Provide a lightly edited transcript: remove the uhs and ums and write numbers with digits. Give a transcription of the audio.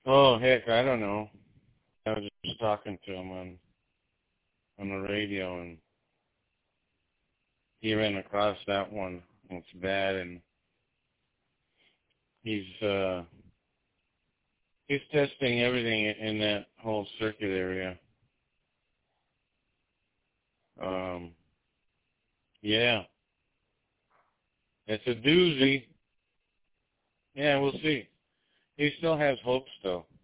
Oh, heck, I don't know. I was just talking to him on the radio, and he ran across that one. It's bad, and he's testing everything in that whole circuit area. Yeah, it's a doozy. Yeah, we'll see. He still has hopes, though.